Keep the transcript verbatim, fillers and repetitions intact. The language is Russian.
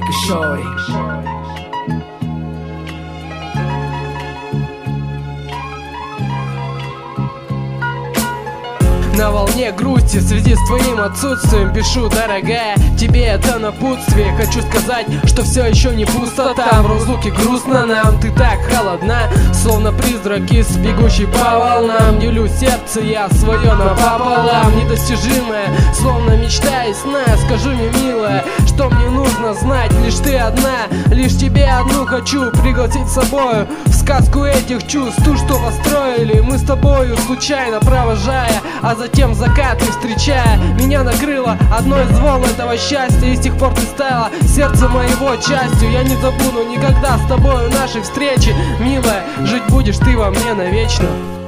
Америка, шори. На волне грусти в связи с твоим отсутствием пишу, дорогая, тебе это напутствие. Хочу сказать, что все еще не пусто там. В разлуке грустно нам, ты так холодна, словно призрак из бегущей по волнам. Делю сердце я свое напополам, недостижимое, словно мечта и сна. Скажи мне, милая, что мне нужно знать. Лишь ты одна, лишь тебе одну хочу пригласить с собою в сказку этих чувств, ту, что построили мы с тобою, случайно провожая, а затем закаты встречая. Меня накрыло одно из волн этого счастья, и с тех пор ты стала сердце моего частью. Я не забуду никогда с тобою нашей встречи, милая, жить будешь ты во мне навечно.